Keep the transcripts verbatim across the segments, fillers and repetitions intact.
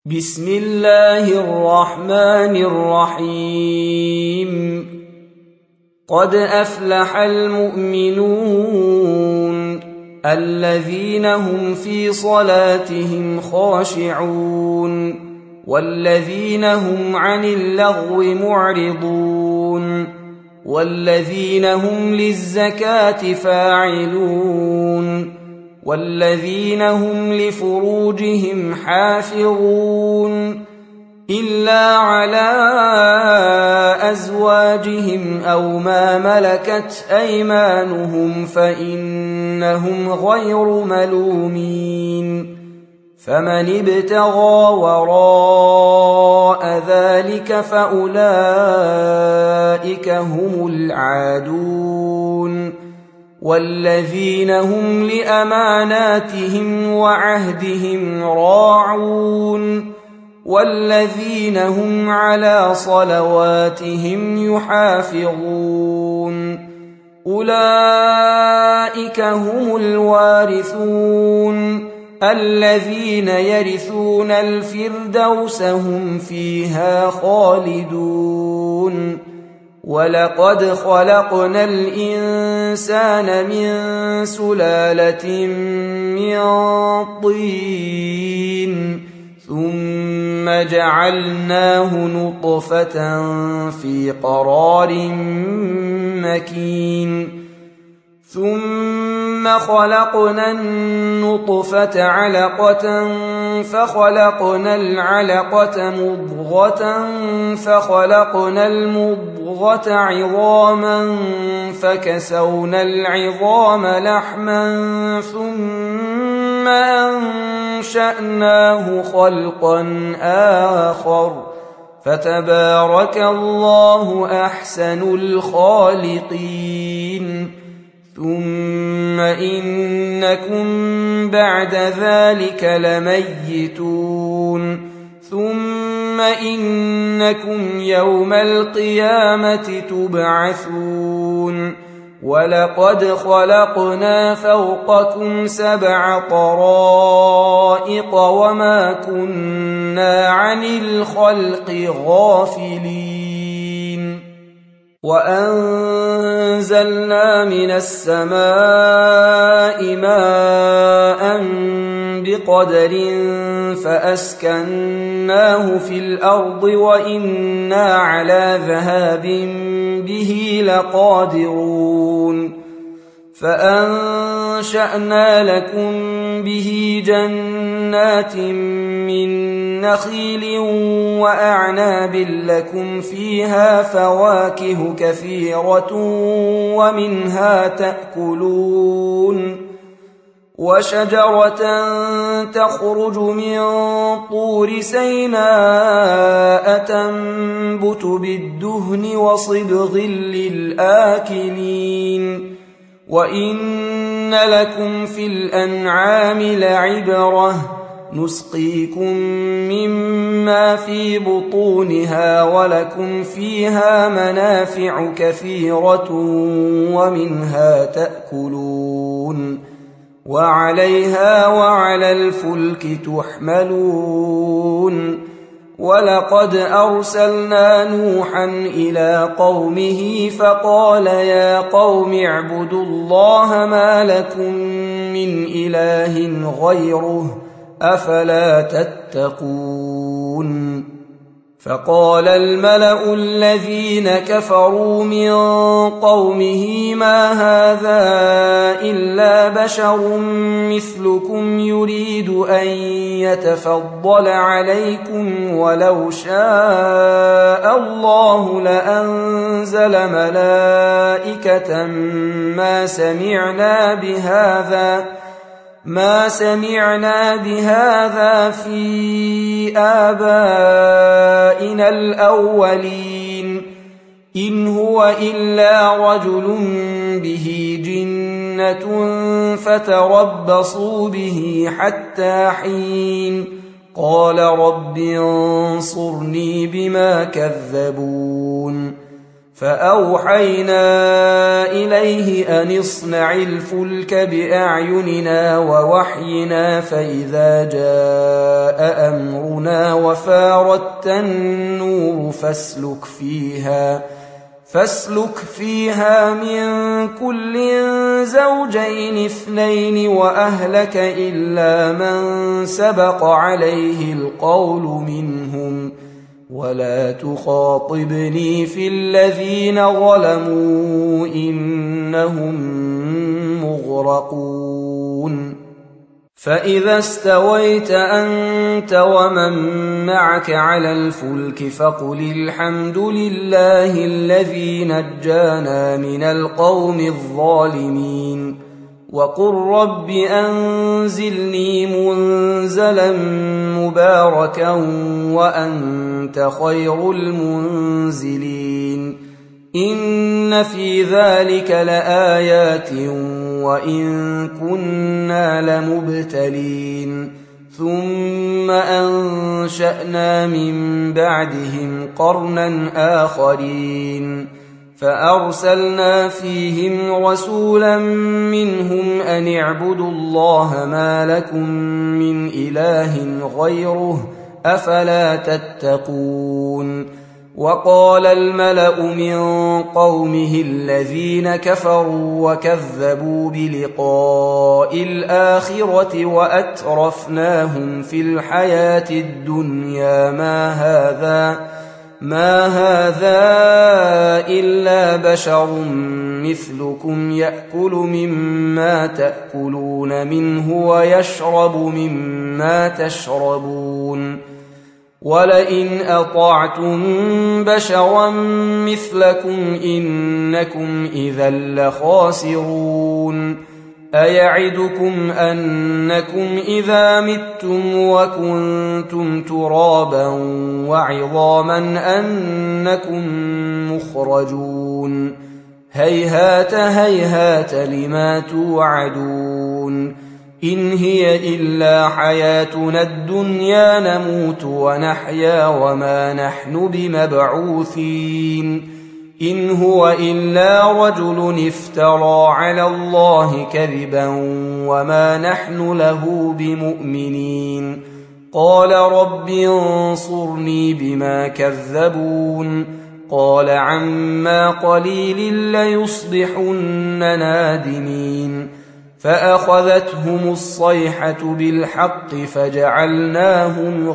بسم الله الرحمن الرحيم قد أفلح المؤمنون الذين هم في صلاتهم خاشعون والذين هم عن اللغو معرضون والذين هم للزكاة فاعلون والذين هم لفروجهم حافظون إلا على أزواجهم أو ما ملكت أيمانهم فإنهم غير ملومين فمن ابتغى وراء ذلك فأولئك هم العادون والذين هم لأماناتهم وعهدهم راعون والذين هم على صلواتهم يحافظون أولئك هم الوارثون الذين يرثون الفردوس هم فيها خالدون ولقد خلقنا الإنسان من سلالة من طين ثم جعلناه نطفة في قرار مكين ثم خلقنا النطفة علقة فخلقنا العلقة مضغة فخلقنا المضغة عظاما فكسونا العظام لحما ثم أنشأناه خلقا آخر فتبارك الله أحسن الخالقين ثم إنكم بعد ذلك لميتون ثم إنكم يوم القيامة تبعثون ولقد خلقنا فوقكم سبع طرائق وما كنا عن الخلق غافلين وأنزلنا من السماء ماء بقدر فأسكناه في الأرض وإنا على ذهاب به لقادرون فأنشأنا لكم به جنات من نخيل وأعناب لكم فيها فواكه كثيرة ومنها تأكلون وشجرة تخرج من طور سيناء تنبت بالدهن وصبغ للآكلين وإن لكم في الأنعام لعبرة نسقيكم مما في بطونها ولكم فيها منافع كثيرة ومنها تأكلون وعليها وعلى الفلك تحملون ولقد أرسلنا نوحا إلى قومه فقال يا قوم اعبدوا الله ما لكم من إله غيره أفلا تتقون فقال الملأ الذين كفروا من قومه ما هذا إلا بشر مثلكم يريد أن يتفضل عليكم ولو شاء الله لأنزل ملائكة ما سمعنا بهذا ما سمعنا بهذا في آبائنا الأولين إن هو إلا رجل به جنة فتربصوا به حتى حين قال رب انصرني بما كذبون فأوحينا إليه أن اصنع الفلك بأعيننا ووحينا فإذا جاء أمرنا وفاردت النور فاسلك فيها فاسلك فيها من كل زوجين اثنين وأهلك إلا من سبق عليه القول منهم ولا تخاطبني في الذين ظلموا إنهم مغرقون فإذا استويت أنت ومن معك على الفلك فقل الحمد لله الذي نجانا من القوم الظالمين وقل رب أنزلني منزلا مباركا وأنت خير المنزلين إن في ذلك لآيات وإن كنا لمبتلين ثم أنشأنا من بعدهم قرنا آخرين فأرسلنا فيهم رسولا منهم أن اعبدوا الله ما لكم من إله غيره أفلا تتقون وقال الملأ من قومه الذين كفروا وكذبوا بلقاء الآخرة وأترفناهم في الحياة الدنيا ما هذا ما هذا إلا بشر مثلكم يأكل مما تأكلون منه ويشرب مما تشربون ولئن أطعتم بشرا مثلكم إنكم إذا لخاسرون أيعدكم أنكم إذا متم وكنتم ترابا وعظاما أنكم مخرجون هيهات هيهات لما توعدون إن هي إلا حياتنا الدنيا نموت ونحيا وما نحن بمبعوثين إن هو إلا رجل افترى على الله كذبا وما نحن له بمؤمنين قال رب انصرني بما كذبون قال عما قليل ليصبحن نادمين فأخذتهم الصيحة بالحق فجعلناهم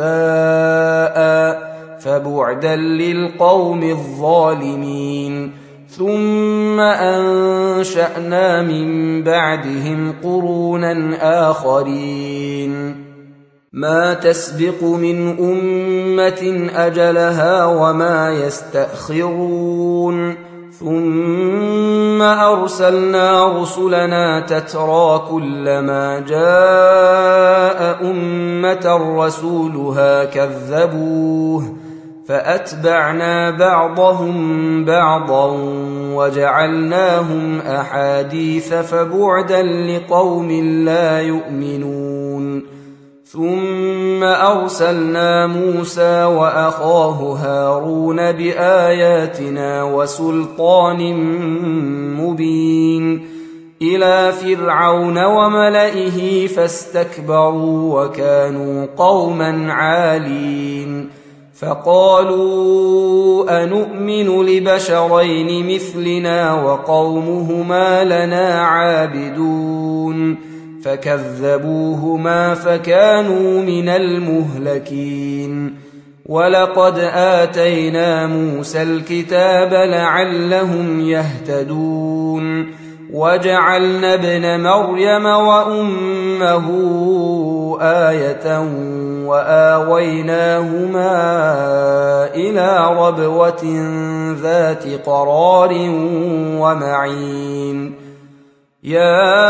غثاء فبعدا للقوم الظالمين ثم أنشأنا من بعدهم قرونا آخرين ما تسبق من أمة أجلها وما يستأخرون ثم أرسلنا رسلنا تترى كلما جاء أمة رسولها كذبوه فأتبعنا بعضهم بعضا وجعلناهم أحاديث فبعدا لقوم لا يؤمنون ثم أرسلنا موسى وأخاه هارون بآياتنا وسلطان مبين إلى فرعون وملئه فاستكبروا وكانوا قوما عالين فقالوا أنؤمن لبشرين مثلنا وقومهما لنا عابدون فكذبوهما فكانوا من المهلكين ولقد آتينا موسى الكتاب لعلهم يهتدون وجعلنا ابن مريم وأمه آية وآويناهما إلى ربوة ذات قرار ومعين يا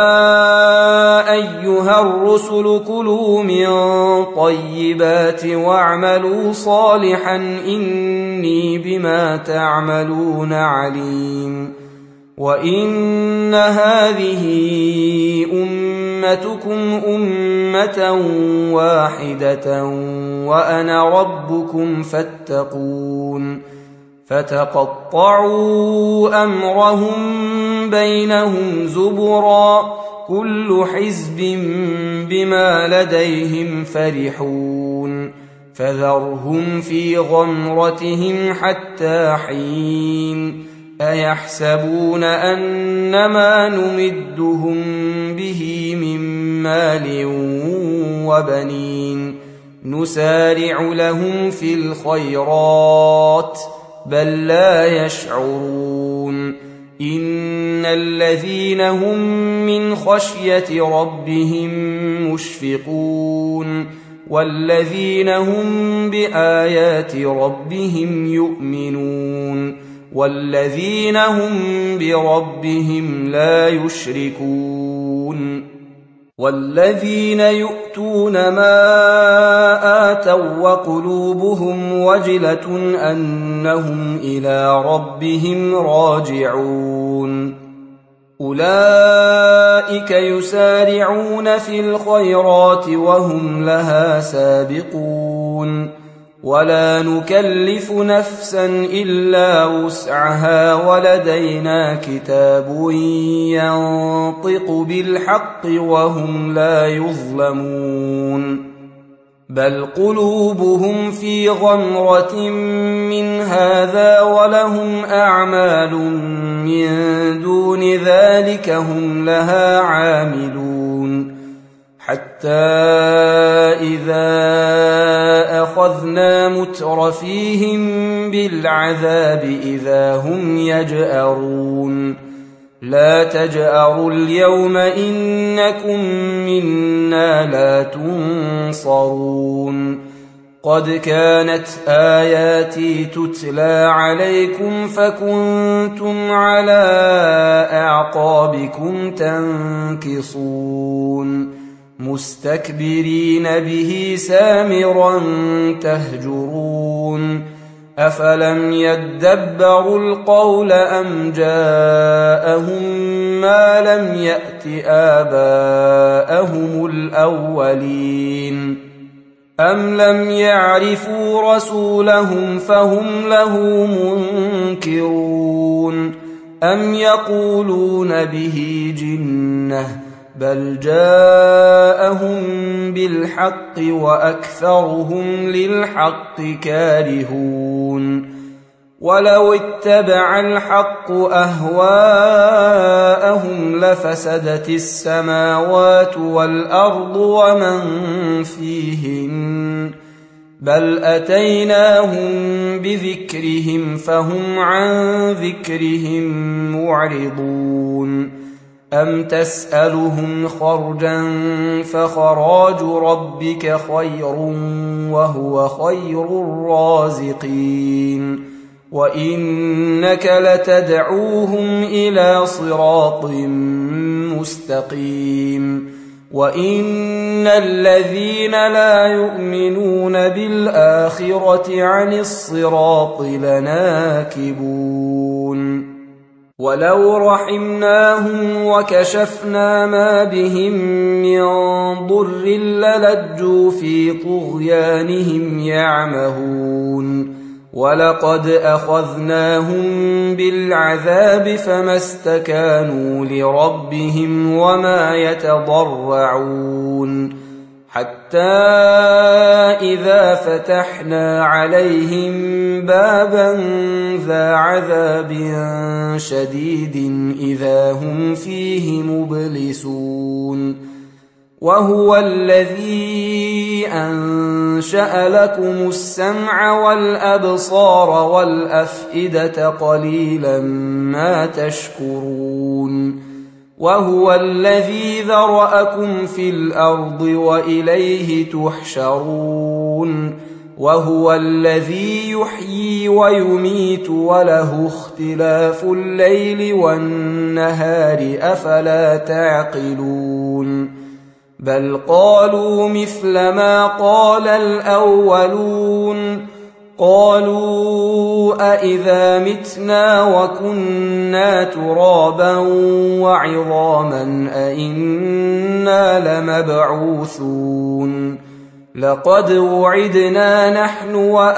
أيها الرسل كلوا من طيبات واعملوا صالحا إني بما تعملون عليم وإن هذه أمتكم أمة واحدة وأنا ربكم فاتقون فتقطعوا أمرهم بينهم زبرا كل حزب بما لديهم فرحون فذرهم في غمرتهم حتى حين أيحسبون أنما نمدهم به من مال وبنين نسارع لهم في الخيرات بل لا يشعرون إن الذين هم من خشية ربهم مشفقون والذين هم بآيات ربهم يؤمنون والذين هم بربهم لا يشركون والذين يؤتون ما آتوا وقلوبهم وجلة أنهم إلى ربهم راجعون أولئك يسارعون في الخيرات وهم لها سابقون ولا نكلف نفسا إلا وسعها ولدينا كتاب ينطق بالحق وهم لا يظلمون بل قلوبهم في غمرة من هذا ولهم أعمال من دون ذلك هم لها عاملون حتى إذا أخذنا مترفيهم بالعذاب إذا هم يجأرون لا تجأروا اليوم إنكم منا لا تنصرون قد كانت آياتي تتلى عليكم فكنتم على أعقابكم تنكصون مستكبرين به سامرا تهجرون أفلم يدبروا القول أم جاءهم ما لم يأت آباءهم الأولين أم لم يعرفوا رسولهم فهم له منكرون أم يقولون به جنة بل جاءهم بالحق وأكثرهم للحق كارهون ولو اتبع الحق أهواءهم لفسدت السماوات والأرض ومن فيهن بل أتيناهم بذكرهم فهم عن ذكرهم معرضون أم تسألهم خرجا فخراج ربك خير وهو خير الرازقين وإنك لتدعوهم إلى صراط مستقيم وإن الذين لا يؤمنون بالآخرة عن الصراط لناكبون ولو رحمناهم وكشفنا ما بهم من ضر للجوا في طغيانهم يعمهون ولقد أخذناهم بالعذاب فما استكانوا لربهم وما يتضرعون حتى إذا فتحنا عليهم بابا ذا عذاب شديد إذا هم فيه مبلسون وهو الذي أنشأ لكم السمع والأبصار والأفئدة قليلا ما تشكرون وهو الذي ذرأكم في الأرض وإليه تحشرون وهو الذي يحيي ويميت وله اختلاف الليل والنهار أفلا تعقلون بل قالوا مثل ما قال الأولون قالوا أإذا متنا وكنا ترابا وعظاما أإنا لمبعوثون لقد وعدنا نحن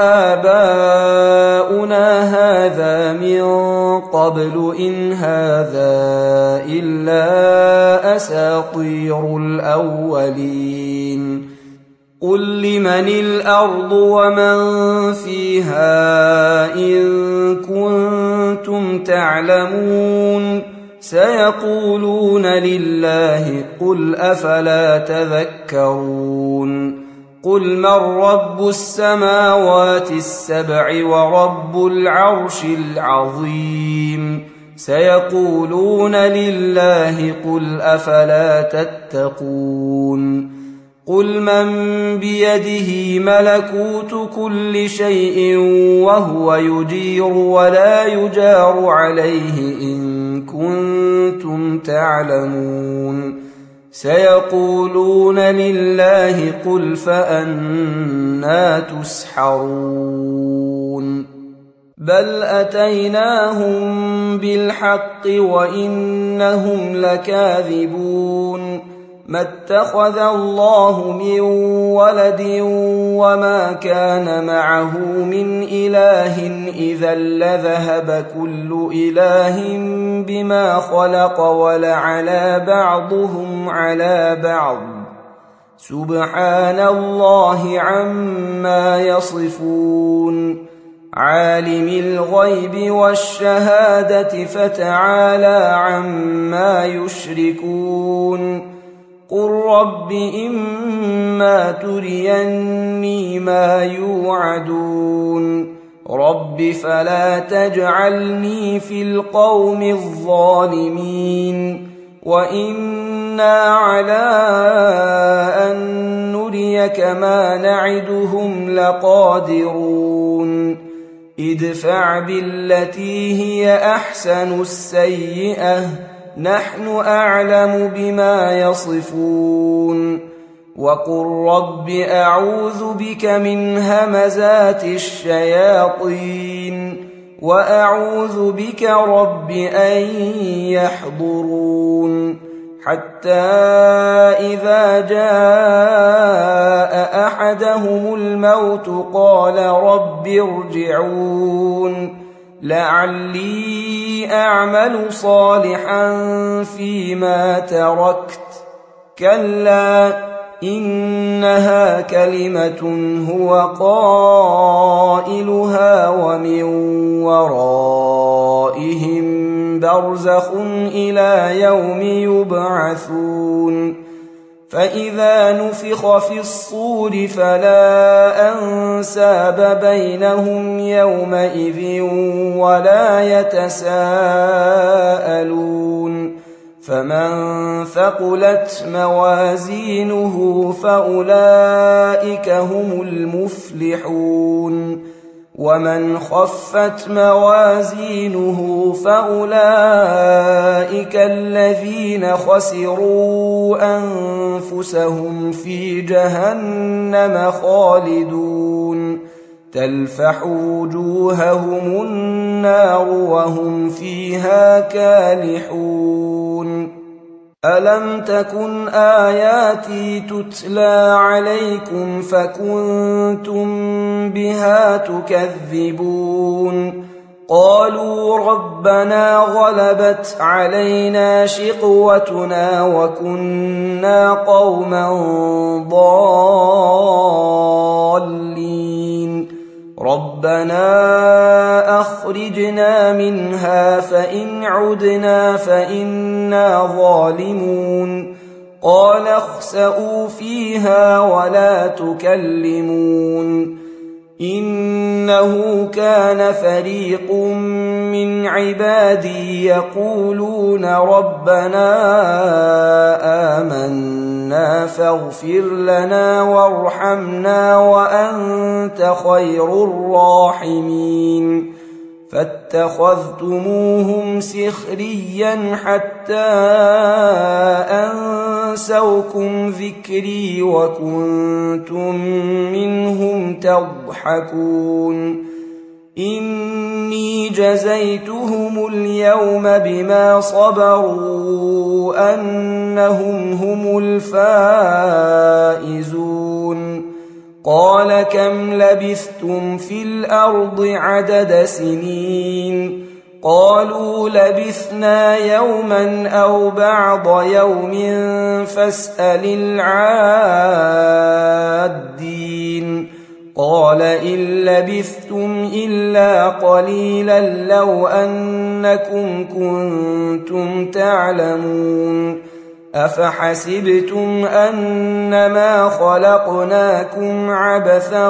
وآباؤنا هذا من قبل إن هذا إلا أساطير الأولين قل لمن الأرض ومن فيها إن كنتم تعلمون سيقولون لله قل أفلا تذكرون قل من رب السماوات السبع ورب العرش العظيم سيقولون لله قل أفلا تتقون قل من بيده ملكوت كل شيء وهو يجير ولا يجار عليه إن كنتم تعلمون سيقولون لله قل فأنى تسحرون بل أتيناهم بالحق وإنهم لكاذبون ما اتخذ الله من ولد وما كان معه من إله إذا لذهب كل إله بما خلق ولعلى بعضهم على بعض سبحان الله عما يصفون عالم الغيب والشهادة فتعالى عما يشركون قل رب إما تريني ما يوعدون رب فلا تجعلني في القوم الظالمين وإنا على أن نريك ما نعدهم لقادرون ادفع بالتي هي أحسن السيئة نحن أعلم بما يصفون وقل رب أعوذ بك من همزات الشياطين وأعوذ بك رب أن يحضرون حتى إذا جاء أحدهم الموت قال رب ارجعون لعلي أعمل صالحا فيما تركت كلا إنها كلمة هو قائلها ومن ورائهم برزخ إلى يوم يبعثون فإذا نفخ في الصور فلا أنساب بينهم يومئذ ولا يتساءلون فمن ثقلت موازينه فأولئك هم المفلحون ومن خفت موازينه فأولئك الذين خسروا أنفسهم في جهنم خالدون تلفح وجوههم النار وهم فيها كالحون ألم تكن آياتي تتلى عليكم فكنتم بها تكذبون قالوا ربنا غلبت علينا شقوتنا وكنا قوما ضالين ربنا أخرجنا منها فإن عدنا فإنا ظالمون قال اخسئوا فيها ولا تكلمون إنه كان فريق من عبادي يقولون ربنا آمنا فاغفر لنا وارحمنا وأنت خير الراحمين فاتخذتموهم سخريا حتى أنسوكم ذكري وكنتم منهم تضحكون إني جزيتهم اليوم بما صبروا أنهم هم الفائزون قال كم لبثتم في الأرض عدد سنين قالوا لبثنا يوما أو بعض يوم فاسأل العادين قال إن لبثتم إلا قليلا لو أنكم كنتم تعلمون أفحسبتم أنما خلقناكم عبثا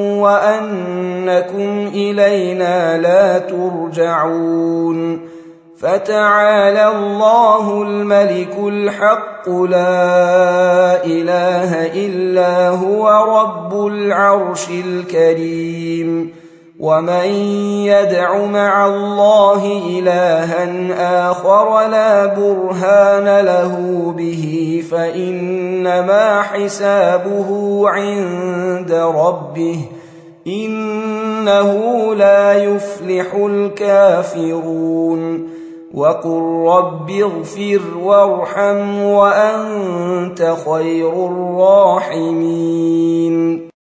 وأنكم إلينا لا ترجعون فتعالى الله الملك الحق لا إله إلا هو رب العرش الكريم ومن يدع مع الله إلها آخر لا برهان له به فإنما حسابه عند ربه إنه لا يفلح الكافرون وقل رب اغفر وارحم وأنت خير الراحمين